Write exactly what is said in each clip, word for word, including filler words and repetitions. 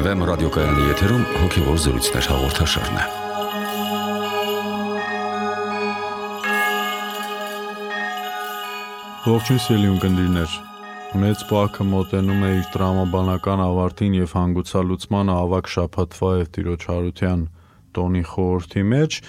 Եվ Էմ ռադիոկայանի եթերում հոգևոր զրույցներ հաղորդաշարն է։ Ողջույն սիրելի ունկնդիրներ, մեծ պահքը մոտենում է իր տրամաբանական ավարտին և հանգուցալուծմանը ավագ շաբաթվա և Տիրոջ Հարության տոնի խորհրդի մեջ,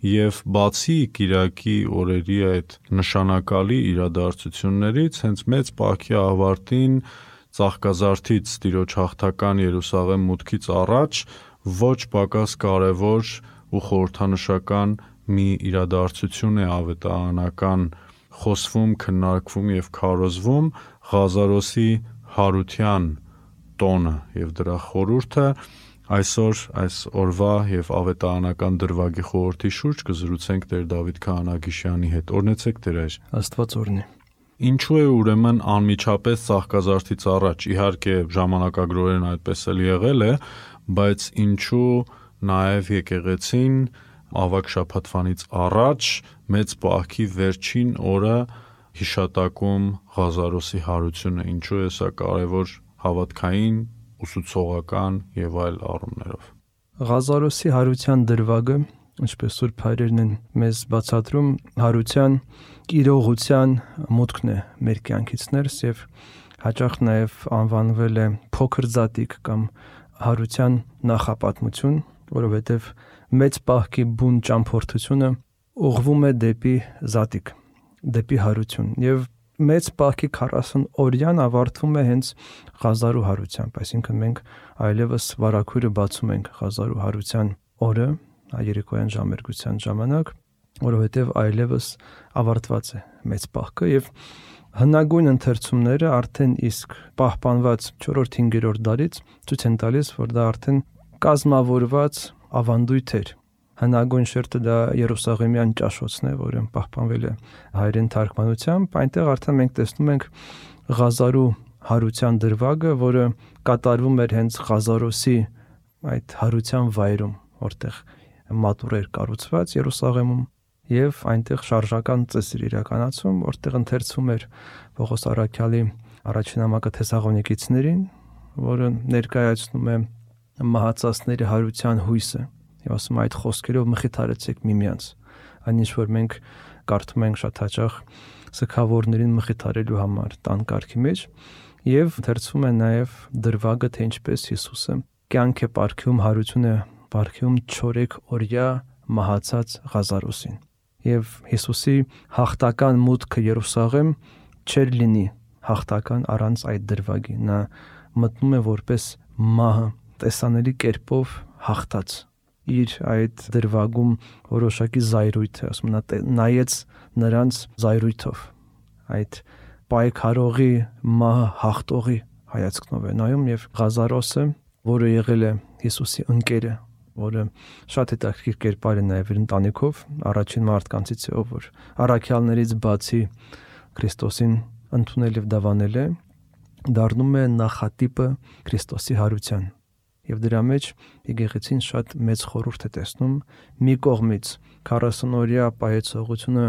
և բացի կիրակի օրերի այդ նշանակալի իրադարձություններից, հենց մեծ պահքի ավարտին Ծաղկազարդից Տիրոջ հաղթական Երուսաղեմ մուտքից առաջ ոչ պակաս կարևոր ու խորհրդանշական մի իրադարձություն է ավետարանական խոսվում, քննարկվում և քարոզվում Ղազարոսի հարության տոնը և դրա խորհուրդը։ Այսօր այս օրվա և ավետարանական դրվագի խորհրդի շուրջ կզրուցենք Տեր Դավիթ Քահանագիշյանի հետ։ Օրհնեցեք Տեր այր։ Աստված օրհնի։ Ինչու է ուրեմն անմիջապես Ծաղկազարդից առաջ, իհարկե ժամանակագրորեն այդպես էլ եղել է, բայց ինչու նաև եկեղեցին ավագ շաբաթվանից առաջ մեծ պահքի վերջին օրը հիշատակում Ղազարոսի հարությունը, ինչու է սա կարևոր հավատքային, ուսուցողական և այլ առումներով։ Ղազարոսի հարության դրվագը, ինչպես Սուրբ Հայրերն են մեզ բացատրում, հարության իրողության մուտքն է մեր կյանքից ներս և հաճախ նաև անվանվել է փոքր ձատիկ կամ հարության նախապատմություն, որովհետև մեծ պահքի բուն ճամփորդությունը ուղղվում է դեպի զատիկ, դեպի հարություն, և մեծ պահքի քառասուն օրյան ավարտվում է հենց Ղազարու հարությամբ, այսինքն մենք այլևս վարագույրը բացում ենք Ղազարու հարության օրը, երեկոյան ժամերգության ժամանակ, որովհետև այլևս ավարտված է մեծ պահքը, և հնագույն ընթերցումները արդեն իսկ պահպանված չորրորդ-հինգերորդ դարից ցույց են տալիս, որ դա արդեն կազմավորված ավանդույթ էր։ Հնագույն շերտը դա Երուսաղեմյան ճաշոցն է, որը պահպանվել է հայերեն թարգմանությամբ, այնտեղ արդեն մենք տեսնում ենք Ղազարու հարության դրվագը, որը կատարվում էր հենց Ղազարոսի այդ հարության վայրում, որտեղ մատուռ էր կառուցված Երուսաղեմում, և այնտեղ շարժական ծես էր իրականացվում, որտեղ ընթերցում էր Պողոս առաքյալի առաջին նամակը Թեսաղոնիկեցիներին, որը ներկայացնում է մահացածների հարության հույսը, և ասում այդ խոսքերով մխիթարեցեք միմյանց, այն ինչ որ մենք կարդում ենք շատ հաճախ սգավորներին մխիթարելու համար տան կարգի մեջ, և ընթերցում է նաև դրվագը, թե ինչպես Հիսուսը կյանք է պարգևում, հարություն է պարգևում չորեք օրյա մահացած Ղազարոսին, և Հիսուսի հաղթական մուտքը Երուսաղեմ չէր լինի հաղթական առանց այդ դրվագի, նա մտնում է որպես մահը տեսանելի կերպով հաղթած, իր այդ դրվագում որոշակի զայրույթ է, ասում նա նայեց նրանց զայրույթով, այդ պայքարողի մահը հաղթողի հայացքնով է նայում, և Ղազարոսը, որը եղել է Հիսուսի ընկերը, որը շատ հետաքրքիր կերպար է նաև իր ընտանիքով, առաջին մարդկանցից է, ով որ առաքյալներից բացի Քրիստոսին ընդունել և դավանել է, դառնում է նախատիպը Քրիստոսի հարության, և դրա մեջ եկեղեցին շատ մեծ խորհուրդ է տեսնում մի կողմից քառասունօրյա պահեցողությունը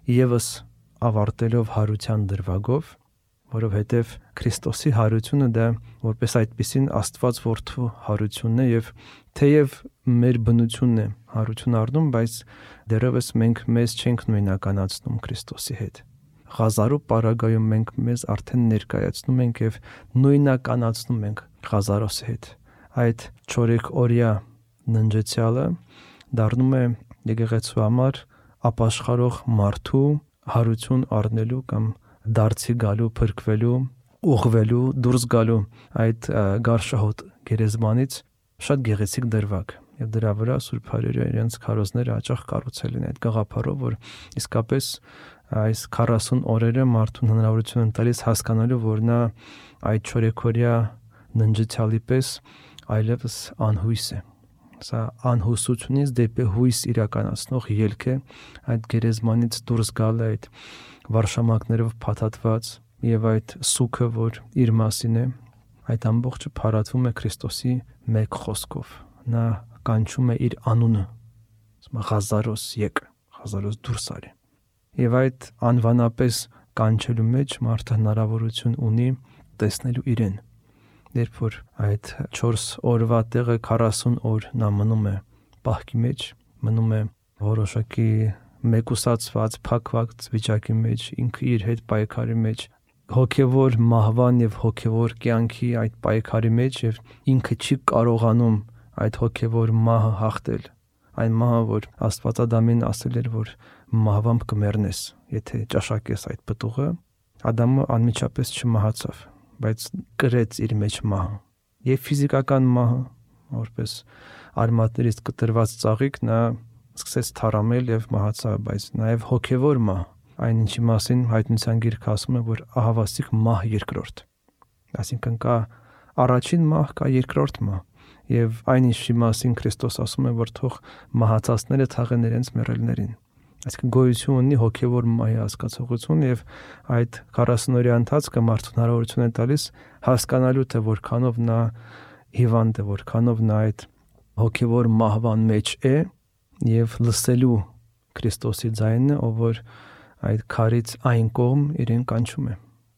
ևս ավարտելով հարության դրվագով, որովհետև Քրիստոսի հարությունը դա որպես այդպիսին Աստված Որդու հարությունն է, և թեև մեր բնությունն է հարություն առնում, բայց դեռևս մենք մեզ չենք նույնականացնում Քրիստոսի հետ։ Ղազարու պարագայում մենք մեզ արդեն ներկայացնում ենք և նույնականացնում ենք Ղազարոսի հետ։ Այդ չորեքօրյա ննջեցյալը դառնում է եկեղեցու համար ապաշխարող մարդու հարություն առնելու կամ դարձի գալու, փրկվելու, ուղղվելու, դուրս գալու այդ գարշահոտ գերեզմանից շատ գեղեցիկ դրվագ, և դրա վրա Սուրբ Հայրերը իրենց քարոզները հաճախ կառուցել են այդ գաղափարով, որ իսկապես այս քառասուն օրերը մարդուն հնարավորություն են տալիս հասկանալու, որ նա այդ չորեքօրյա ննջեցյալի պես այլևս անհույս է։ Սա անհուսությունից դեպի հույս իրականացնող ելք է, այդ գերեզմանից դուրս գալը, այդ վարշամակներով փաթաթված և այդ սուգը, որ իր մասին է, այդ ամբողջը փարատվում է Քրիստոսի մեկ խոսքով։ Նա կանչում է իր անունը, ասում է Ղազարոս եկ, Ղազարոս դուրս արի։ Եվ այդ անվանապես կանչելու մեջ մարդը հնարավորություն ունի տեսնելու իրեն, երբ որ այդ չորս օրվա տեղը քառասուն օր նա մնում է պահքի մեջ, մնում է որոշակի մեկուսացված, փակված վիճակի մեջ, ինքը իր հետ պայքարի մեջ, հոգևոր մահվան եւ հոգևոր կյանքի այդ պայքարի մեջ, եւ ինքը չի կարողանում այդ հոգևոր մահը հաղթել, այն մահը, որ Աստվածադամին ասել էր, որ մահվամբ կմեռնես, եթե ճաշակես այդ պտուղը, Ադամը անմիջապես չմահացավ, բայց կրեց իր մեջ մահը, եւ ֆիզիկական մահը, որպես արմատներից կտրված ծաղիկ, նա սկսեց թարամել եւ մահացավ, բայց նաեւ հոգևոր մահ, այն ինչի մասին հայտնության գիրքը ասում է, որ ահավասիկ մահ երկրորդ, այսինքն կա առաջին մահ, կա երկրորդ մահ, եւ այն ինչի մասին Քրիստոս ասում է, որ թող մահացածները թաղեն իրենց մեռելներին, այսինքն գոյություն ունի հոգևոր մահի հասկացողություն, եւ այդ քառասուն օրյա ընթացքը մարդուն հնարավորություն է տալիս հասկանալու, թե որքանով նա հիվանդ է, որքանով նա այդ հոգևոր մահվան մեջ է, եւ լսելու Քրիստոսի ձայնը, ով որ այդ քարից այն կողմ իրեն կանչում է։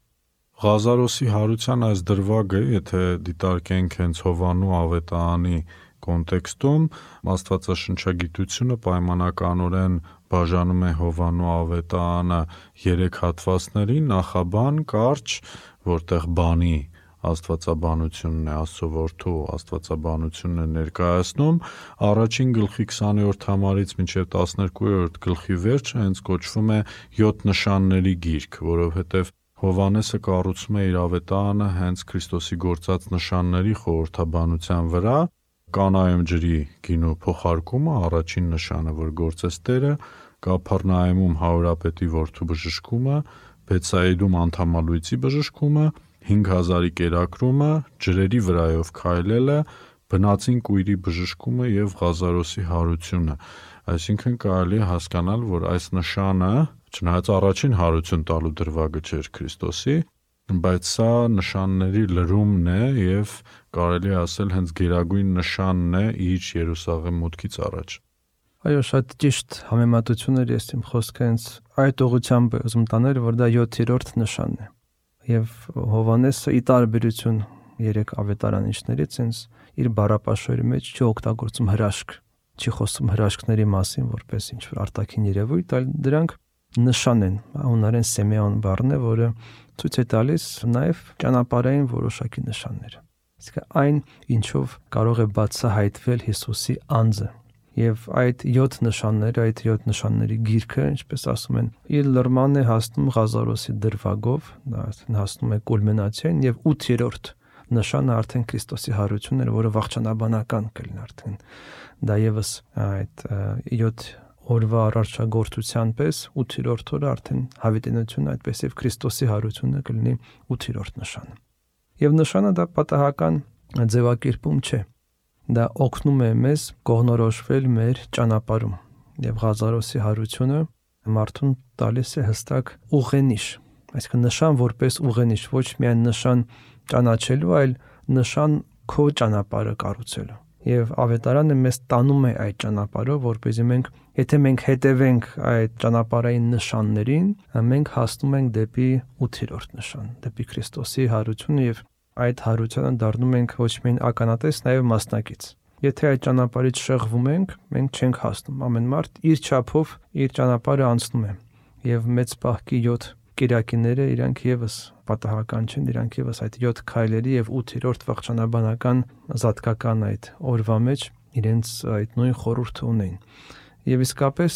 Ղազարոսի հարության այս դրվագը, եթե դիտարկենք հենց Հովանու ավետարանի կոնտեքստում, Աստվածաշնչագիտությունը պայմանականորեն բաժանում է Հովանու ավետարանը երեք հատվածների, նախաբան, կարճ, որտեղ բանի աստվածաբանությունն է, Աստծո որդու աստվածաբանությունն է ներկայացնում, առաջին գլխի քսաներորդ համարից մինչև տասներկուերորդ գլխի վերջը հենց կոչվում է յոթ նշանների գիրք, որովհետև Հովանեսը կառուցում է իր ավետարանը հենց Քրիստոսի գործած նշանների խորհրդաբանության վրա, Կանայում ջրի գինու փոխարկումը, առաջին նշանը, որ գործեց Տերը, Կափառնայումում հարուրապետի որդու բժշկումը, Բեթսայիդում անդամալույցի բժշկումը, հինգ հազարի կերակրումը, ջրերի վրայով քայլելը, բնածին կույրի բժշկումը եւ Ղազարոսի հարությունը, այսինքն կարելի է հասկանալ, որ այս նշանը, չնայած առաջին հարություն տալու դրվագը չէր Քրիստոսի, բայց սա նշանների լրումն է եւ կարելի է ասել հենց գերագույն նշանն է իր Երուսաղեմ մուտքից առաջ։ Այո, շատ ճիշտ համեմատություն էր, ես իմ խոսքը հենց այդ ուղղությամբ ուզում տանել, որ դա յոթերորդ նշանն է։ Եվ Հովանեսը ի տարբերություն երեք ավետարանիչներից հենց իր բառապաշարի մեջ չի օգտագործում հրաշք, չի խոսում հրաշքների մասին, որպես ինչ-որ արտաքին երևույթ, այլ դրանք նշան են, հունարեն սեմեոն բառն է, որը ցույց է տալիս նաև ճանապարհային որոշակի նշաններ։ Իսկ այն, ինչով կարող է բացահայտվել Հիսուսի անձը։ Եվ այդ յոթ նշանները, այդ յոթ նշանների գիրքը, ինչպես ասում են, իր լրման է հասնում Ղազարոսի դրվագով, դա հասնում է կուլմինացիային, եւ ութերորդ նշանը արդեն Քրիստոսի հարությունն էր, որը վաղճանաբանական կլինի արդեն։ Դա եւս այդ յոթ օրվա արարչագործության պես ութերորդ օրը արդեն հավիտենությունը, այդպես եւ Քրիստոսի հարությունը կլինի ութերորդ նշանը։ Եվ նշանը դա պատահական ձևակերպում չէ։ Դա օգնում է մեզ կողնորոշվել մեր ճանապարհում։ Եվ Ղազարոսի հարությունը մարդուն տալիս է հստակ ուղենիշ, այսինքն նշան որպես ուղենիշ, ոչ միայն նշան ճանաչելու, այլ նշան քո ճանապարհը կառուցելու։ Եվ ավետարանը մեզ տանում է այդ ճանապարհով, որպեսզի մենք, եթե մենք հետևենք այդ ճանապարհային նշաններին, մենք հասնում ենք դեպի ութերորդ նշան, դեպի Քրիստոսի հարությունը, եւ այդ հարությանը դառնում ենք ոչ միայն ականատես, նաեւ մասնակից։ Եթե այդ ճանապարհից շեղվում ենք, մենք չենք հասնում։ Ամեն մարդ իր չափով իր ճանապարհը անցնում է, եւ մեծ պահքի յոթ կերակիները իրանք եւս պատահական չեն, իրանք եւս այդ յոթ քայլերի եւ ութերորդ վաղճանաբանական զատկական այդ օրվա մեջ իրենց այդ նույն խորհուրդը ունեն։ Եվ իսկապես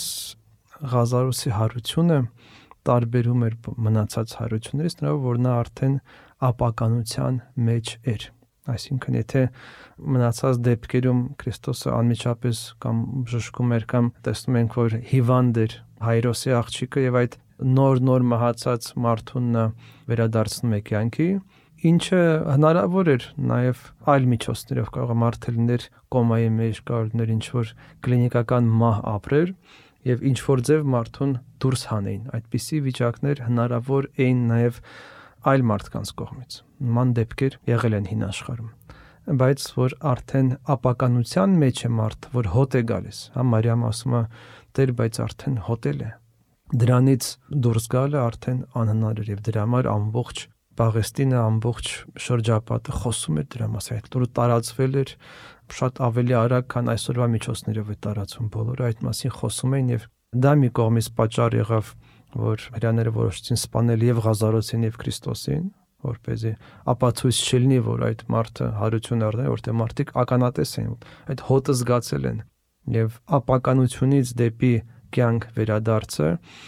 Ղազարոսի հարությունը տարբերում էր մնացած հարություններից, նրանով որ նա արդեն ապականության մեջ էր։ Այսինքն եթե մնացած դեպքերում Քրիստոսը անմիջապես կամ բժշկում էր կամ տեսնում ենք, որ հիվանդ էր Հայրոսի աղջիկը եւ այդ նոր-նոր մահացած մարդուն նա վերադարձնում է կյանքի, ինչը հնարավոր էր նաև այլ միջոցներով, կարող է մարդը լիներ կոմայի մեջ, կարող լիներ ինչ-որ կլինիկական մահ ապրեր եւ ինչ-որ ձև մարդուն դուրս հանեին։ Այդպիսի վիճակներ հնարավոր էին նաև այլ մարդկանց կողմից։ Նման դեպքեր եղել են հին աշխարհում։ Բայց որ արդեն ապականության մեջ է մարդ, որ հոտ է գալիս, հա Մարիամ ասում է, Տեր, բայց արդեն հոտել է։ Դրանից դուրս գալը արդեն անհնար էր եւ դրա համար ամբողջ Պաղեստինը ամբողջ շրջապատը խոսում էր դրա մասին, այդ լուրը տարածվել էր շատ ավելի արագ, քան այսօրվա միջոցներով է տարածվում, բոլորը այդ մասին խոսում էին եւ դա մի կողմից պատճառ եղավ, որ հрьяաները որոշեցին սպանել եւ Ղազարոսին եւ Քրիստոսին, որպեսզի ապացույց չլինի, որ այդ մարդը հարություն առնել, որտեղ մարդիկ ականատես են, այդ հոտը զգացել են եւ ապականությունից դեպի կյանք վերադարձը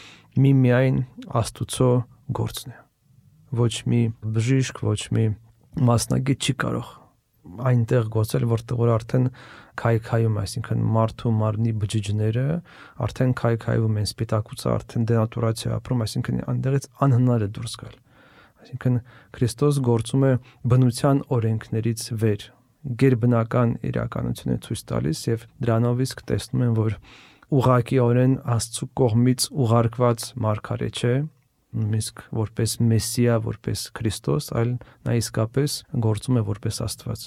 միմիայն Աստուծո գործն է։ Ոչ մի բժիշկ, ոչ մի մասնագետ չի կարող այնտեղ գործել, որտեղ որ արդեն քայքայում, այսինքն մարդու մարմնի բջիջները արդեն քայքայում են, սպիտակուցը արդեն դենատուրացիա ապրում, այսինքն այնտեղից անհնար է դուրս գալ։ Այսինքն Քրիստոս գործում է բնության օրենքներից վեր, գերբնական իրականություն է ցույց տալիս եւ դրանով իսկ տեսնում են, որ ուղղակիորեն Աստծո կողմից ուղարկված մարգարե չէ, իսկ որպես Մեսիա, որպես Քրիստոս, այլ նա իսկապես գործում է որպես Աստված։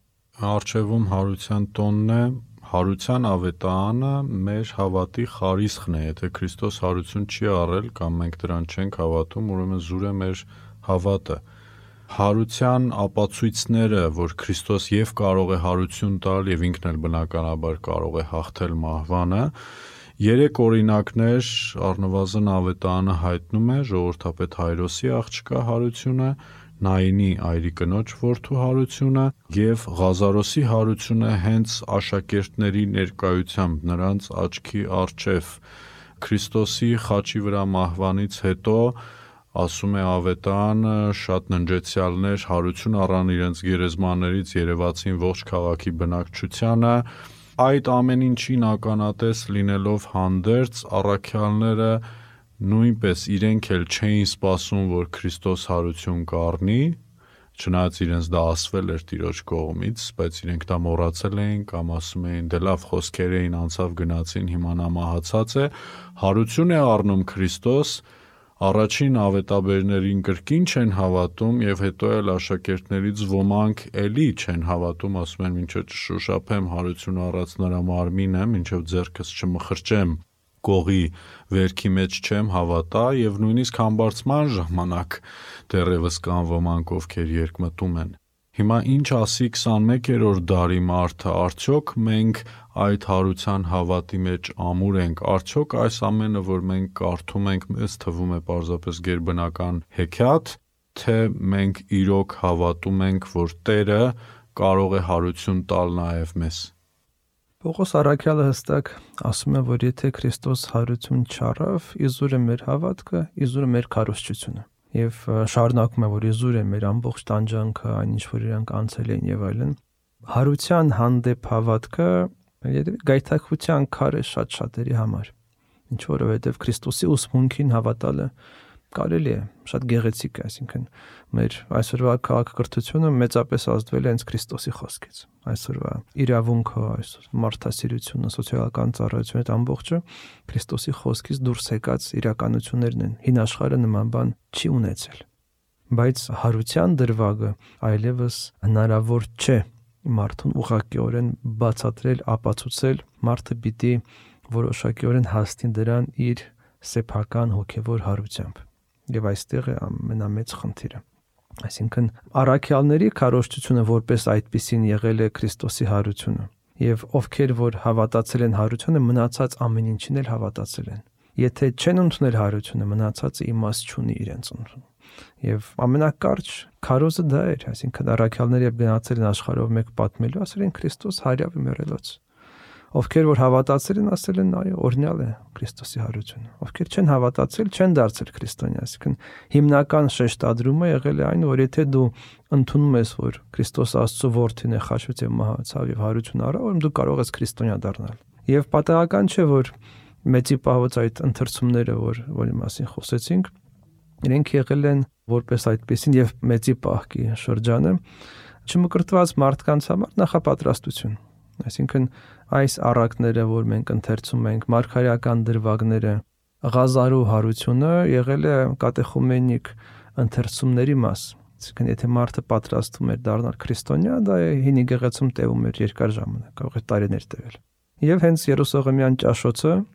Արչևում հարության տոնն է, հարության ավետարանը մեր հավատի խարիսխն է, եթե Քրիստոս հարություն չի առել կամ մենք դրան չենք հավատում, ուրեմն զուր է մեր հավատը։ Հարության ապացույցները, որ Քրիստոս եւ կարող է հարություն տալ եւ ինքն էլ բնականաբար կարող է հաղթել մահվանը, երեք օրինակներ առնվազն ավետարանը հայտնում է ժողովրդապետ Հայրոսի աղջկա հարությունը, Նայինի այրի կնոջ որդու հարությունը եւ Ղազարոսի հարությունը հենց աշակերտների ներկայությամբ նրանց աչքի առջև Քրիստոսի խաչի վրա մահվանից հետո ասում է ավետարանը շատ ննջեցյալներ հարություն առան իրենց գերեզմաններից երևացին ողջ քաղաքի բնակչությանը այդ ամեն ինչին ականատես լինելով հանդերձ առաքյալները նույնպես իրենք էլ չէին սպասում, որ Քրիստոս հարություն կառնի, չնայած իրենց դա ասվել էր Տիրոջ կողմից, բայց իրենք դա մոռացել էին կամ ասում էին դե լավ խոսքեր էին անցավ գնացին, հիմա նա մահացած է, հարություն է առնում Քրիստոս, առաջին ավետաբերներին կրկին չեն հավատում եւ հետո էլ աշակերտներից ոմանք էլի չեն հավատում, ասում են մինչև չշոշափեմ հարություն առած նրա մարմինը, մինչև ձեռքս չմխրճեմ կողի վերքի մեջ չեմ հավատա եւ նույնիսկ համբարձման ժամանակ դեռևս կան ոմանք ովքեր երկմտում են։ Հիմա ինչ ասի քսանմեկերորդ դարի մարդը, արդյոք մենք այդ հարության հավատի մեջ ամուր ենք, արդյոք այս ամենը, որ մենք կարդում ենք, մեզ թվում է պարզապես գերբնական հեքիաթ, թե մենք իրոք հավատում ենք, որ Տերը կարող է հարություն տալ նաեւ մեզ։ Պողոս առաքյալը հստակ ասում է, որ եթե Քրիստոս հարություն չառավ, իզուր է մեր հավատքը, իզուր է մեր քարոզչությունը։ Եվ շարունակում է, որ իզուր է մեր ամբողջ տանջանքը, այն ինչ որ իրանք անցել են եւ այլն։ Հարության հանդեպ հավատքը գայթակղության քար է շատ շատերի համար։ Ինչ որովհետեւ Քրիստոսի ուսմունքին հավատալը կարելի է, շատ գեղեցիկ է, այսինքն մեր այսօրվա քաղաքակրթությունը մեծապես ազդվել է հենց Քրիստոսի խոսքից։ Այսօրվա իրավունքը, այսօր մարդասիրությունը, սոցիալական ծառայությունը, այդ ամբողջը Քրիստոսի խոսքից դուրս եկած իրականություններն են։ Հին աշխարհը նման բան չի ունեցել։ Բայց հարության դրվագը այլևս հնարավոր չէ մարդուն ուղղակիորեն բացատրել, ապացուցել, մարդը պիտի որոշակիորեն հասնի դրան իր սեփական հոգևոր հարությամբ։ Եվ այստեղ է ամենամեծ խնդիրը։ Այսինքն առաքյալների քարոզչությունը որպես այդպիսին եղել է Քրիստոսի հարությունը, եւ ովքեր որ հավատացել են հարությանը, մնացած ամեն ինչին էլ հավատացել են։ Եթե չեն ընդունել հարությունը, մնացածը իմաստ չունի իրենց ընդունում։ Եվ ամենակարճ քարոզը դա էր, այսինքն առաքյալները երբ գնացել են աշխարհով մեկ պատմելու, ասել են Քրիստոս հարյավ մեռելոց։ Ովքեր որ հավատացել են, ասել են այո, օրհնյալ է Քրիստոսի հարությունը։ Ովքեր չեն հավատացել, չեն դարձել քրիստոնյա, այսինքն հիմնական շեշտադրումը եղել է այն, որ եթե դու ընդունում ես, որ Քրիստոս Աստծո որդին է, խաչվեց եւ մահացավ եւ հարություն առավ, ուրեմն դու կարող ես քրիստոնյա դառնալ։ Եվ պատահական չէ, որ մեծի պահոց այդ ընթերցումները, որ որի մասին խոսեցինք, իրենք եղել են որպես այդպեսին եւ մեծի պահքի շրջանը չմկրտված մարդկանց համար նախապատրաստություն։ Այսինքն այս առակները, որ մենք ընթերցում ենք, մարգարեական դրվագները, Ղազարու հարությունը եղել է կատեխումենիկ ընթերցումների մաս։ Այսինքն եթե մարդը պատրաստվում էր դառնալ քրիստոնյա, դա հին եկեղեցում տևում էր երկար ժամանակ, կարող է տարիներ տևել։ Եվ հենց Երուսաղեմյան ճաշոցը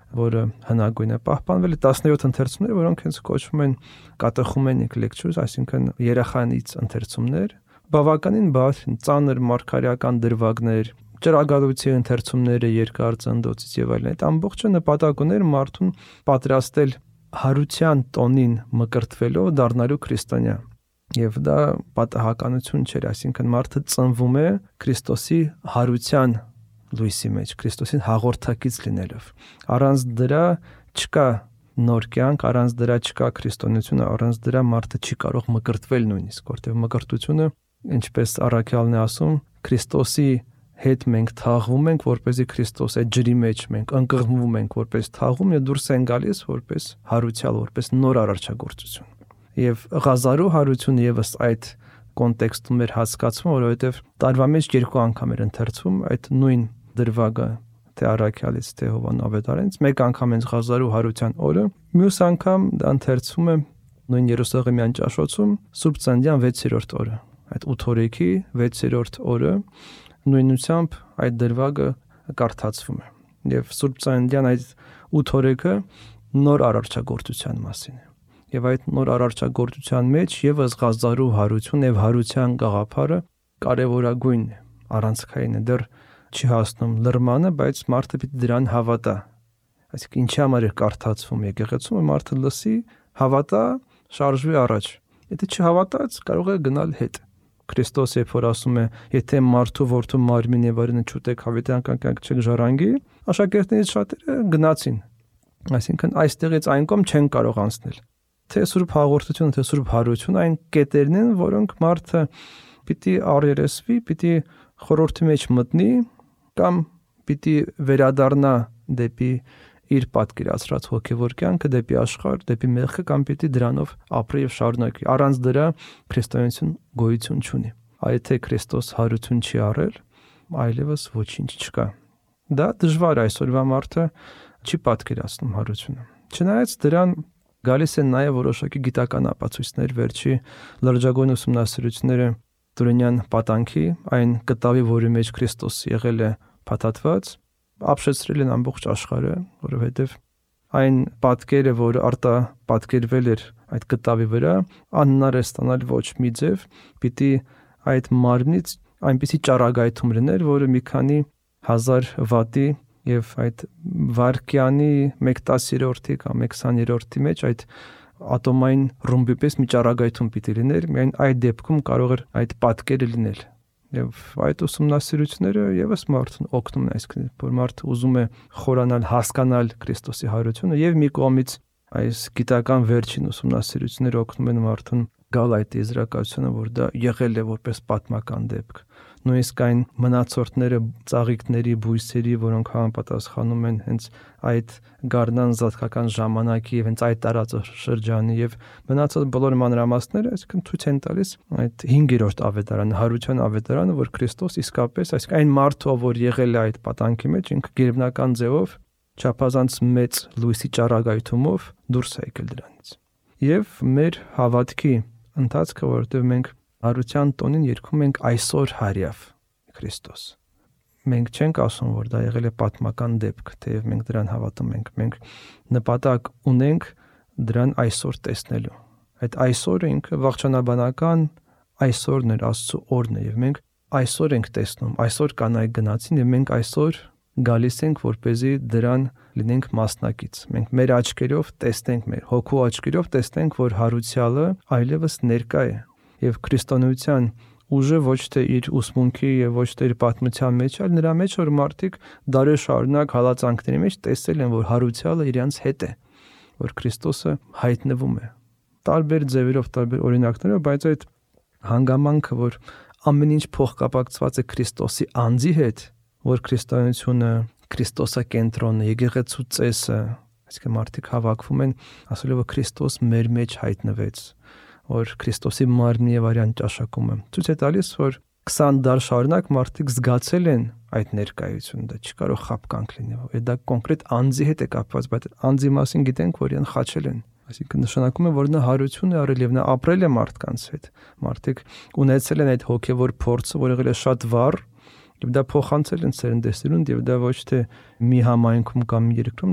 որը հնագույն է պահպանվել, տասնյոթ ընթերցումներ, որոնք հենց կոչվում են կատեխումենիկ lectures, այսինքն երախանից ընթերցումներ, բավականին բարդ, ծանր մարգարեական դրվագներ, ճրագալույցի ընթերցումները երկար ծնդոցից եւ այլն։ Այդ ամբողջը նպատակ ուներ մարդուն պատրաստել հարության տոնին մկրտվելով դառնալու քրիստոնյա։ Եվ դա պատահականություն չէր, այսինքն մարդը ծնվում է Քրիստոսի հարության լույսի մեջ, Քրիստոսին հաղորդակից լինելով։ Առանց դրա չկա նոր կյանք, առանց դրա չկա քրիստոնեություն, առանց դրա մարդը չի կարող մկրտվել նույնիսկ, որտեղ մկրտությունը, ինչպես առաքյալն է ասում, Քրիստոսի հետ մենք թաղվում ենք, որպեսզի Քրիստոս այդ ջրի մեջ մենք ընկղմվում ենք որպես թաղում եւ դուրս են գալիս որպես հարության, որպես նոր արարչագործություն։ Եվ Ղազարու հարությունը եւս այդ կոնտեքստում էր հասկացվում, որովհետեւ տարվա մեջ երկու անգամ էր ընթերցվում այդ նույն դրվագը, թե առաքյալից, թե Հովան Ավետարանից, մեկ անգամ հենց Ղազարու հարության օրը, մյուս անգամ դա ընթերցվում է նույն Երուսաղեմյան ճաշոցում Սուրբ Ծննդյան վեցերորդ օրը։ Այդ ութորեքի վեցերորդ օրը նույնությամբ այդ դրվագը կարդացվում է։ Եվ Սուրբ Ծննդյան այդ ութորեքը նոր արարչագործության մասին է։ Եվ այդ նոր արարչագործության մեջ եւս Ղազարու հարություն եւ հարության գաղափարը կարևորագույն է, առանցքային է, դեռ չի հասնում լրմանը, բայց մարդը պիտի դրան հավատա։ Այսինքն ինչի համար է կարդացվում եկեղեցում, մարդը լսի, հավատա, շարժվի առաջ։ Եթե չհավատաց, կարող է գնալ հետ։ Քրիստոս երբ որ ասում է, եթե մարդու որդու մարմին եւ արյունը չուտեք, հավիտյանական կյանք չեք ժառանգի, աշակերտներից շատերը գնացին։ Այսինքն այստեղից այն կողմ չեն կարող անցնել։ Թե Սուրբ հաղորդությունը, թե Սուրբ հարությունը այն կետերն են, որոնք մարդը պիտի առերեսվի, պիտի խորհրդի մեջ մտնի կամ պիտի վերադառնա դեպի իր պատկերացրած հոգևոր կյանքը, դեպի աշխարհ, դեպի մեղքը կամ պիտի դրանով ապրի եւ շարունակի։ Առանց դրա քրիստոնեություն գոյություն չունի։ Այ թե Քրիստոս հարություն չի առել, այլևս ոչինչ չկա։ Դա դժվար այսօրվա մարդը չի պատկերացնում հարությունը։ Չնայած դրան գալիս են նաև որոշակի գիտական ապացույցներ, վերջի լրջագույն ուսումնասիրությունները Տուրենյան պատանքի, այն կտավի, որի մեջ Քրիստոս եղել է փաթաթված, ապշեցրել են ամբողջ աշխարհը, որովհետև այն պատկերը, որ արտա պատկերվել էր այդ կտավի վրա, անհնար է ստանալ ոչ մի ձև, պիտի այդ մարմնից այնպիսի ճառագայթում լիներ, որը մի քանի հազար վատի եւ այդ վարկյանի մեկ տասներորդի կամ մեկ քսաներորդի մեջ այդ ատոմային ռումբի պես մի ճառագայթում պիտի լիներ, միայն այդ դեպքում կարող էր այդ պատկերը լինել։ Եվ այդ ուսումնասիրությունները եւս մարդուն օգնում են, այսինքն որ մարդը ուզում է խորանալ, հասկանալ Քրիստոսի հարությունը եւ մի կողմից այս գիտական վերջին ուսումնասիրությունները օգնում են մարդուն գալ այդ եզրակացությունը, որ դա եղել է որպես պատմական դեպք։ Նույնիսկ այն մնացորդները ծաղիկների, բույսերի, որոնք համապատասխանում են հենց այդ գարնան զատկական ժամանակի եւ հենց այդ տարածաշրջանի եւ մնացած բոլոր մանրամասները, այսինքն ցույց են տալիս այդ հինգերորդ ավետարանը, հարության ավետարանը, որ Քրիստոս իսկապես, այսինքն այն մարդը, որ եղել է այդ պատանքի մեջ, ինքը գերբնական ձևով չափազանց մեծ լույսի ճառագայթումով դուրս է եկել դրանից։ Եվ մեր հավատքի ընթացքը, որովհետեւ մենք հարության տոնին երգում ենք այսօր հարյավ Քրիստոս։ Մենք չենք ասում, որ դա եղել է պատմական դեպք, թեև մենք դրան հավատում ենք։ Մենք նպատակ ունենք դրան այսօր տեսնելու։ Այդ այսօրը ինքը վաղճանաբանական այսօրն էր, Աստծո օրն է, եւ մենք այսօր ենք տեսնում, այսօր կանայք գնացին եւ մենք այսօր գալիս ենք, որպեսզի դրան լինենք մասնակից։ Մենք մեր աչքերով տեսնենք, մեր հոգու աչքերով տեսնենք, որ հարությալը այլևս ներկա է եւ քրիստոնեության ուժը ոչ թե իր ուսմունքի եւ ոչ թե իր պատմության մեջ, այլ նրա մեջ, որ մարդիկ դարեր շարունակ հալածանքների մեջ տեսել են, որ հարությալը իրենց հետ է, որ Քրիստոսը հայտնվում է տարբեր ձևերով, տարբեր օրինակներով, բայց այդ հանգամանքը, որ ամեն ինչ փոխկապակցված է Քրիստոսի անձի հետ, որ քրիստոնեությունը Քրիստոսակենտրոնն է, եկեղեցու ծեսը, այսինքն մարդիկ հավաքվում են, ասելով որ Քրիստոս մեր մեջ հայտնվեց, որ Քրիստոսի մարմնի եւ արյան ճաշակումը ցույց է տալիս, որ քսան դար շարունակ մարդիկ զգացել են այդ ներկայությունը, դա չի կարող խաբկանք լինի, եւ դա կոնկրետ անձի հետ է կապված, բայց անձի մասին գիտենք, որ իրեն խաչել են, այսինքն նշանակում է, որ նա հարություն է արել եւ նա ապրել է մարդկանց հետ, մարդիկ ունեցել են այդ հոգեվոր փորձը, որ եղել է շատ վառ, եւ դա փոխանցել են սերնդեսերունդ, եւ դա ոչ թե մի համայնքում կամ մի երկրում, դա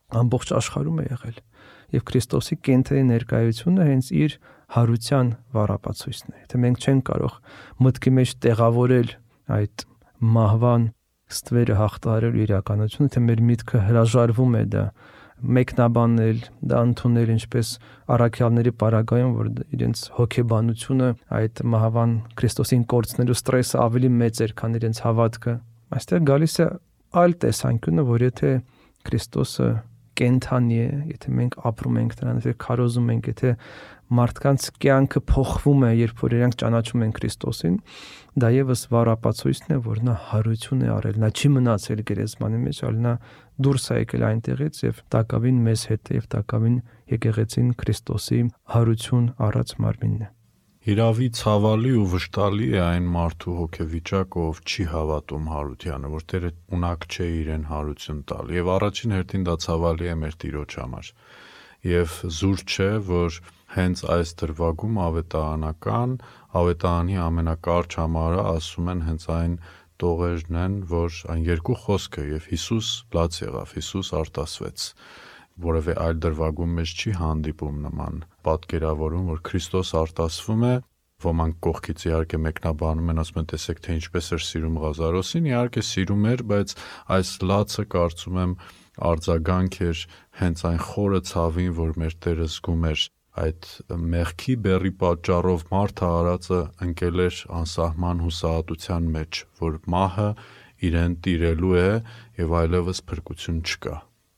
ամբողջ աշխարհում է եղել։ Եվ Քրիստոսի կենթերի ներկայությունը հենց իր հարության վառապացույցն է։ Եթե մենք չենք կարող մտքի մեջ տեղավորել այդ մահվան ստվերը հաղթահարելու իրականությունը, թե մեր միտքը հրաժարվում է դա մեկնաբանել, դա ընդունել, ինչպես առաքյալների պարագայում, որ իրենց հոգեբանությունը այդ մահվան Քրիստոսին կորցնելու ստրեսը ավելի մեծ էր, քան իրենց հավատքը։ Այստեղ գալիս է այլ տեսանկյունը, որ եթե Քրիստոսը կենթանի է, եթե մենք ապրում ենք նրան, եթե քարոզում ենք, եթե մարդկանց կյանքը փոխվում է, երբ որ իրանք ճանաչում են Քրիստոսին, դա եւս վառապացույցն է, որ նա հարություն է արել, նա չի մնացել գերեզմանի մեջ, այլ նա դուրս է եկել այնտեղից եւ տակավին մեզ հետ է եւ տակավին եկեղեցին Քրիստոսի հարություն առած մարմինն է։ Իրավի ցավալի ու վշտալի է այն մարդու հոգեվիճակը, ով չի հավատում հարությանը, որ Տերը ունակ չէ իրեն հարություն տալ։ Եվ առաջին հերթին դա ցավալի է մեր Տիրոջ համար։ Եվ զուր չէ, որ հենց այս դրվագում ավետարանական, ավետարանի ամենակարճ համարը ասում են հենց այն տողերն են, որ այն երկու խոսքը եւ Հիսուս լաց եղավ, Հիսուս արտասվեց։ Որևէ այլ դրվագում մեջ չի հանդիպում նման պատկերավորում, որ Քրիստոս արտասվում է, ոմանք կողքից իհարկե մեկնաբանում են, ասում են, տեսեք թե ինչպես էր սիրում Ղազարոսին, իհարկե սիրում էր, բայց այս լացը կարծում եմ արձագանք էր հենց այն խորը ցավին, որ մեր Տերը զգում էր այդ մեղքի բեռի պատճառով մարդը արածը ընկել էր անսահման հուսահատության մեջ, որ մահը իրեն տիրելու է եւ այլևս փրկություն չկա։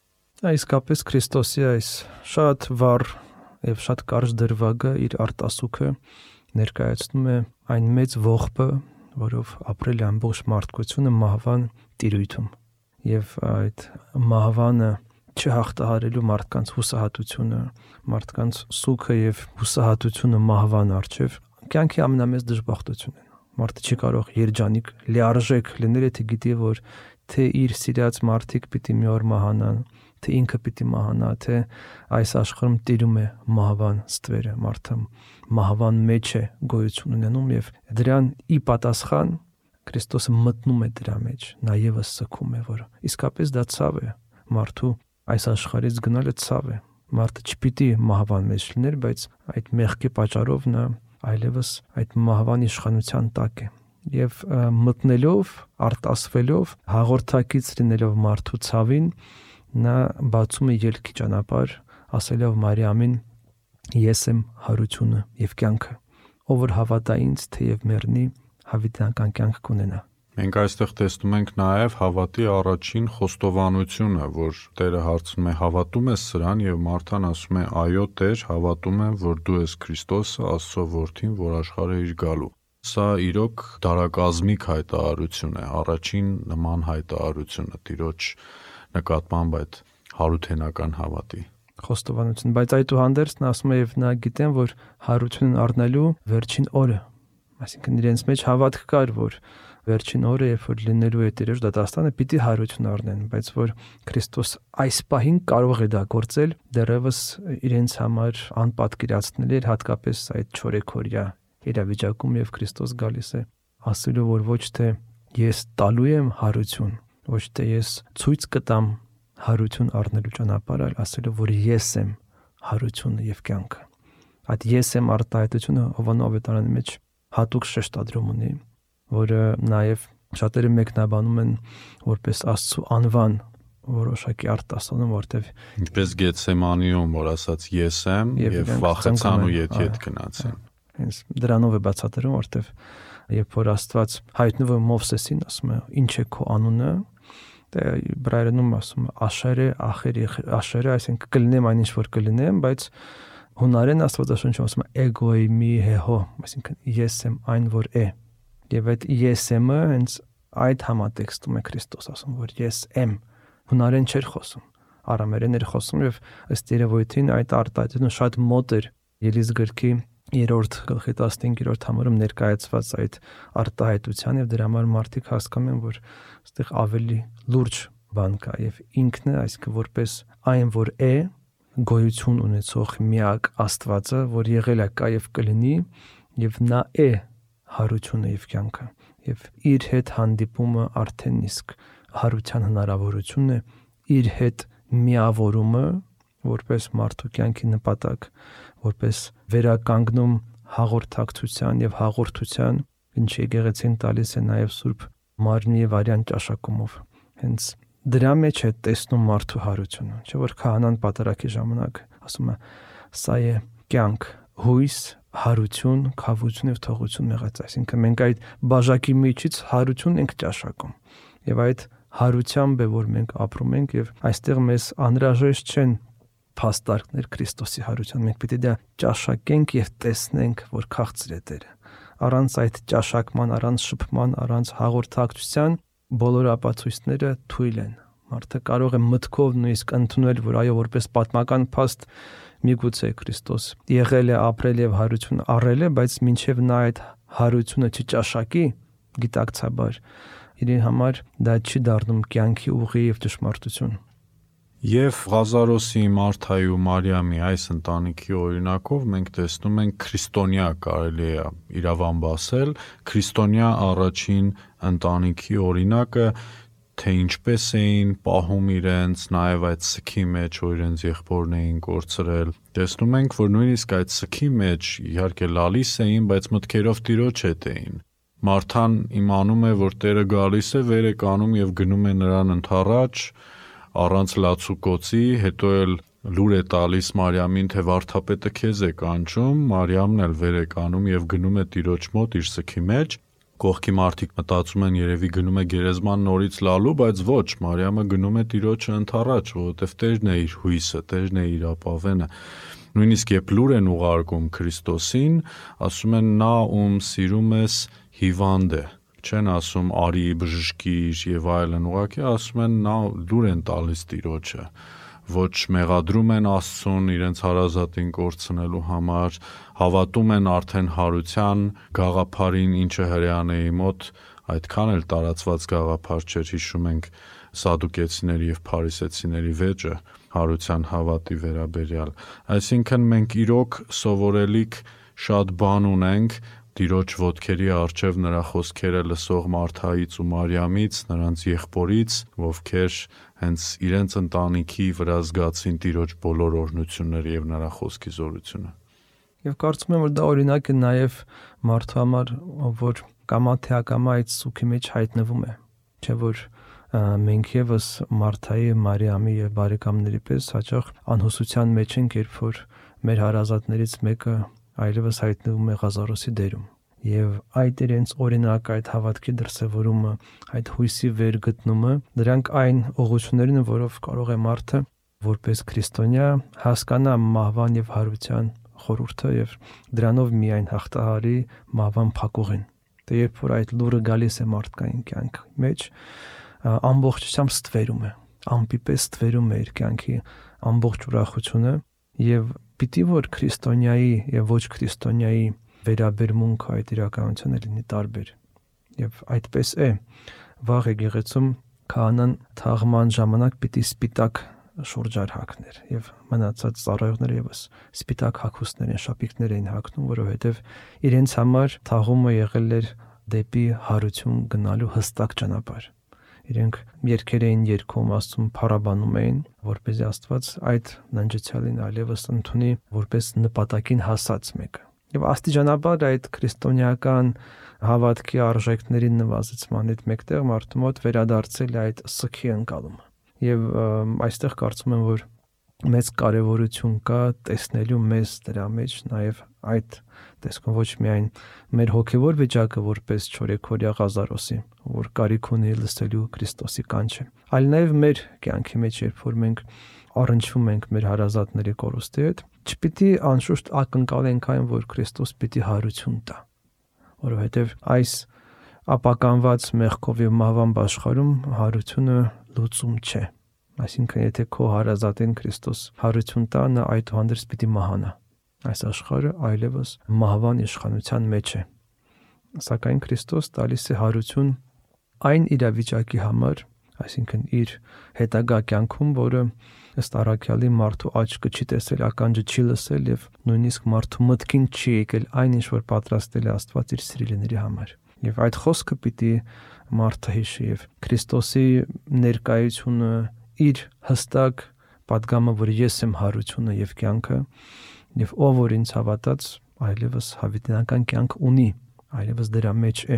Իսկապես Քրիստոսի այս շատ վառ եւ շատ կարճ դրվագը իր արտասուքը ներկայացնում է այն մեծ ողբը, որով ապրել է ամբողջ մարդկությունը մահվան տիրույթում։ Եվ այդ մահվանը չհաղթահարելու մարդկանց հուսահատությունը, մարդկանց սուգը եւ հուսահատությունը մահվան առջև կյանքի ամենամեծ դժբախտությունն է։ Մարդը չի կարող երջանիկ, լիարժեք լինել, եթե գիտի, որ թե իր սիրած մարդիկ պիտի մի օր մահանան, թե ինքը պիտի մահանա, թե այս աշխարհում տիրում է մահվան ստվերը, մարդը մահվան մեջ է գոյություն ունենում եւ դրան ի պատասխան Քրիստոսը մտնում է դրա մեջ, նա եւս սգում է, որ իսկապես դա ցավ է, մարդու այս աշխարհից գնալը ցավ է, մարդը չպիտի մահվան մեջ լիներ, բայց այդ մեղքի պատճառով նա այլևս այդ մահվան իշխանության տակ է եւ մտնելով, արտասվելով, հաղորդակից լինելով մարդու ցավին, նա բացում է ելքի ճանապարհ, ասելով Մարիամին. ես եմ հարությունը եւ կյանքը, ով որ հավատա ինձ, թեև մեռնի, հավիտենական կյանք կունենա։ Մենք այստեղ տեսնում ենք նաև հավատի առաջին խոստովանությունը, որ Տերը հարցնում է. հավատում ես սրան, եւ Մարթան ասում է. այո Տեր, հավատում եմ, որ դու ես Քրիստոսը, Աստծո որդին, որ աշխարհը իր գալու։ Սա իրոք դարակազմիկ հայտարարություն է, առաջին նման հայտարարությունը Տիրոջ նկատմամբ այդ հարութենական հավատի խոստովանություն, բայց այդուհանդերձ նա ասում է եւ նա գիտեն, որ հարությունն առնելու վերջին օրը, այսինքն իրենց մեջ հավատք կար, որ վերջին օրը, երբ որ լինելու է Տիրոջ դատաստանը, պիտի հարություն առնեն, բայց որ Քրիստոս այս պահին կարող է դա գործել, դեռևս իրենց համար անպատկերացնել էր, հատկապես այդ չորեքօրյա իրավիճակում, եւ Քրիստոս գալիս է ասելու, որ ոչ թե ես տալու եմ հարություն, ոչ թե ես ցույց կտամ հարություն առնելու ճանապարհ, այլ ասելով, որ ես եմ հարությունը եւ կյանքը։ Այդ ես եմ արտահայտությունը Հովաննես ավետարանի մեջ հատուկ շեշտադրում ունի, որը նաեւ շատերը մեկնաբանում են որպես Աստծո անվան որոշակի արտասանում, որտեղ ինչպես Գեթսեմանիում, որ ասաց ես եմ եւ վախեցան ու ետ-ետ գնացին։ Հենց դրանով է բացատրում, որտեղ երբ որ Աստված հայտնվում է Մովսեսին, ասում է. ինչ է քո անունը, դե բրայրենում ասում է Աշերը, Ախերի, Աշերը, այսինքն կլինեմ այն ինչ որ կլինեմ, բայց հունարեն Աստվածաշունչում ասում է էգոյ մի հեհո, այսինքն ես եմ այն որ է։ Եվ այդ ես եմը հենց այդ համատեքստում է Քրիստոս ասում, որ ես եմ։ Հունարեն չէր խոսում, արամերեն էր խոսում, եւ ըստ երևույթին այդ արտահայտությունը շատ մոտ էր Ելիս գրքի երրորդ գլխի տասնհինգերորդ համարում ներկայացված այդ արտահայտության, եւ դրա համար մարդիկ հասկանում են, որ այստեղ ավելի լուրջ բան կա, եւ ինքն է, այսինքն որպես այն որ է, գոյություն ունեցող միակ Աստվածը, որ եղել է, կա եւ կլինի, եւ նա է հարությունը եւ կյանքը, եւ իր հետ հանդիպումը արդեն իսկ հարության հնարավորությունն է, իր հետ միավորումը, որպես մարդու կյանքի նպատակ, որպես վերականգնում հաղորդակցության եւ հաղորդության, ինչ եկեղեցին տալիս է նաեւ Սուրբ Մարմնի եւ Արյան ճաշակումով։ Հենց դրա մեջ է տեսնում մարդու հարությունը, չէ՞ որ քահանան պատարագի ժամանակ ասում է սա է կյանք, հույս, հարություն, քավություն եւ թողություն եղած, այսինքն մենք այդ բաժակի միջից հարություն ենք ճաշակում եւ այդ հարությամբ է որ մենք ապրում ենք եւ այստեղ մեզ անհրաժեշտ չեն փաստարկներ Քրիստոսի հարության, մենք պիտի դա ճաշակենք եւ տեսնենք, որ քաղցր է Տերը։ Առանց այդ ճաշակման, առանց շփման, առանց հաղորդակցության բոլոր ապացույցները թույլ են։ Մարդը կարող է մտքով նույնիսկ ընդունել, որ այո, որպես պատմական փաստ միգուցե Քրիստոս եղել է, ապրել եւ հարություն առել է, բայց մինչեւ նա այդ հարությունը չճաշակի գիտակցաբար, իրեն համար դա չի դառնում կյանքի ուղի եւ ճշմարտություն։ Եվ Ղազարոսի, Մարթայի ու Մարիամի այս ընտանիքի օրինակով մենք տեսնում ենք քրիստոնյա, կարելի է իրավամբ ասել, քրիստոնյա առաջին ընտանիքի օրինակը, թե ինչպես էին պահում իրենց, նաև այդ սքի մեջ, որ իրենց եղբորն էին կորցրել։ Տեսնում ենք, որ նույնիսկ այդ սքի մեջ իհարկե լալիս էին, բայց մտքերով Տիրոջ հետ էին։ Մարթան իմանում է, որ Տերը գալիս է, վեր է կանում եւ գնում է նրան ընդառաջ, առանց լացուկոցի, հետո էլ լուր է տալիս Մարիամին, թե վարդապետը քեզ է կանչում, Մարիամն էլ վեր է կանում եւ գնում է Տիրոջ մոտ իր սքի մեջ։ Կողքի մարդիկ մտածում են երևի գնում է գերեզման նորից լալու, բայց ոչ, Մարիամը գնում է Տիրոջը ընդառաջ, որովհետեւ Տերն է իր հույսը, Տերն է իր ապավենը։ Նույնիսկ երբ լուր են ուղարկում Քրիստոսին, ասում են նա ում սիրում ես հիվանդ է, չեն ասում արի բժշկիր եւ այլն, ուղղակի ասում են նա լուր են տալիս Տիրոջը, ոչ մեղադրում են Աստծուն իրենց հարազատին կորցնելու համար, հավատում են արդեն հարության գաղափարին, ինչը հրեաների մոտ այդքան էլ տարածված գաղափար չէր, հիշում ենք սադուկեցիների եւ փարիսեցիների վեճը հարության հավատի վերաբերյալ։ Այսինքն մենք իրոք սովորելիք շատ բան ունենք Տիրոջ ոտքերի առջև նրա խոսքերը լսող Մարթայից ու Մարիամից, նրանց եղբորից, ովքեր հենց իրենց ընտանիքի վրա զգացին Տիրոջ բոլոր օրհնությունները եւ նրա խոսքի զորությունը։ Եվ կարծում եմ, որ դա օրինակ է նաեւ մարդու համար, որ կամա թե ակամա այդ սուքի մեջ հայտնվում է, չէ՞ որ մենք եւս Մարթայի, Մարիամի եւ բարեկամների պես հաճախ անհուսության մեջ ենք, երբ որ մեր հարազատներից մեկը այլևս հայտնվում է Ղազարոսի դերում եւ այդ իրենց օրինակ, այդ հավատքի դրսևորումը, այդ հույսի վերգտնումը, դրանք այն ուղղություններն են, որով կարող է մարդը որպես քրիստոնյա հասկանա մահվան եւ հարության խորհուրդը եւ դրանով միայն հաղթահարի մահվան փակուղին։ Դե երբ որ այդ լուրը գալիս է մարդկային կյանքի մեջ, ամբողջությամբ ստվերում է, ամպի պես ստվերում է իր կյանքի ամբողջ ուրախությունը եւ պիտի որ քրիստոնյայի եւ ոչ քրիստոնյայի վերաբերմունքը այդ իրականությունը լինի տարբեր։ Եվ այդպես է, վաղ եկեղեցում քահանան թաղման ժամանակ պիտի սպիտակ շուրջար հագներ եւ մնացած ծառայողները եւս սպիտակ հագուստներ են, շապիկներ էին հագնում, որովհետեւ իրենց համար թաղումը եղել էր դեպի հարություն գնալու հստակ ճանապարհ։ Իրենք երգեր էին երգում, Աստծուն փառաբանում էին, որպեսզի Աստված այդ ննջեցյալին այլևս ընդունի որպես նպատակին հասած մեկը։ Եվ աստիճանաբար այդ քրիստոնեական հավատքի արժեքների նվազեցման հետ մեկտեղ մարդու մոտ վերադարձել է այդ սքի ընկալումը։ Եվ այստեղ կարծում եմ, որ մեծ կարևորություն կա տեսնելու մեզ դրա մեջ նաև այդ տեսքում ոչ միայն մեր հոգևոր վիճակը որպես չորեքօրյա Ղազարոսի, որ կարիք ունի լսելու Քրիստոսի կանչը, այլ նաև մեր կյանքի մեջ, երբ որ մենք առնչվում ենք մեր հարազատների կորուստի հետ, չպիտի անշուշտ ակնկալենք այն, որ Քրիստոս պիտի հարություն տա, որովհետև այս ապականված մեղքով եւ մահվան աշխարհում հարությունը լուծում չէ։ Այսինքն, եթե քո հարազատին Քրիստոս հարություն տա, նա այդուհանդերձ պիտի մահանա։ Այս աշխարհը այլևս մահվան իշխանության մեջ է։ Սակայն Քրիստոս տալիս է հարություն այն իրավիճակի համար, այսինքն իր հետագա կյանքում, որը ըստ առաքյալի մարդու աչքը չի տեսել, ականջը չի լսել եւ նույնիսկ մարդու մտքին չի եկել այն, ինչ որ պատրաստել է Աստված իր սիրելիների համար։ Եվ այդ խոսքը պիտի մարդը հիշի եւ Քրիստոսի ներկայությունը իր հստակ պատգամը, որ ես եմ հարությունը եւ կյանքը, եւ ով որ ինձ հավատաց, այլևս հավիտենական կյանք ունի, այլևս դրա մեջ է։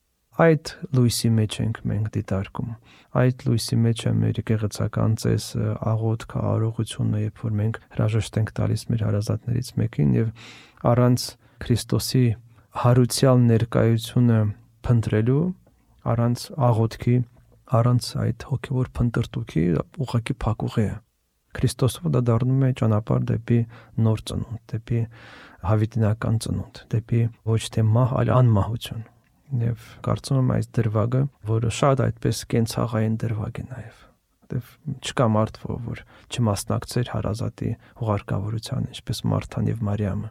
Այդ լույսի մեջ ենք մենք դիտարկում։ Այդ լույսի մեջ է մեր եկեղեցական ծեսը, աղոթքը, արողությունը, երբ որ մենք հրաժեշտ ենք տալիս մեր հարազատներից մեկին եւ առանց Քրիստոսի հարության ներկայությունը փնտրելու, առանց աղոթքի, առանց այդ հոգևոր փնտրտուքի ուղղակի փակուղի է։ Քրիստոսով դա դառնում է ճանապարհ դեպի նոր ծնունդ, դեպի հավիտենական ծնունդ, դեպի ոչ թե մահ, այլ անմահություն։ Եվ կարծում եմ այս դրվագը, որը շատ այդպես կենցաղային դրվագ է նաև, որտեվ չկա մարդ, որ չմասնակցեր հարազատի հուղարկավորության, ինչպես Մարթան եւ Մարիամը,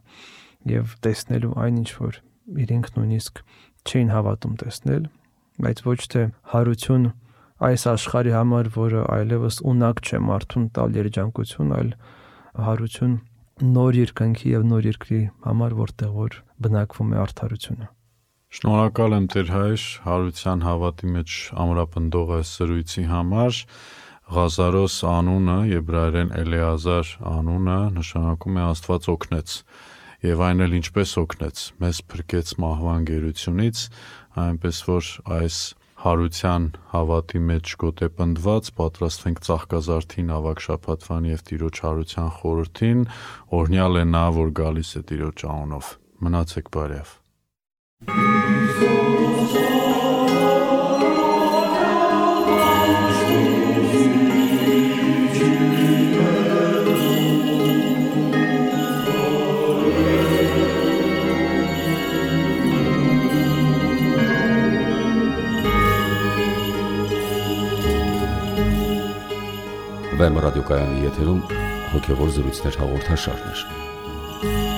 եւ տեսնելու այն ինչ որ իրենք նույնիսկ չէին հավատում տեսնել, բայց ոչ թե հարություն այս աշխարհի համար, որը այլևս ունակ չէ մարդուն տալ երջանկություն, այլ հարություն նոր երկնքի եւ նոր երկրի համար, որտեղ որ բնակվում է արդարությունը։ Շնորհակալ եմ Տեր հայր հարության հավատի մեջ ամրապնդող այս զրույցի համար։ Ղազարոս անունը, եբրայերեն Էլեազար անունը նշանակում է Աստված օգնեց, եւ այն էլ ինչպես օգնեց, մեզ փրկեց մահվան գերությունից, այնպես որ այս հարության հավատի մեջ գոտեպնդված պատրաստվենք Ծաղկազարդին ավագ շաբաթվան եւ Տիրոջ հարության խորհրդին, օրհնյալ է նա, որ գալիս է Տիրոջ անունով։ Մնացեք բարյավ։ Վեմ ռադիոկայանի եթերում հոգևոր զրույցներ հաղորդաշարներ։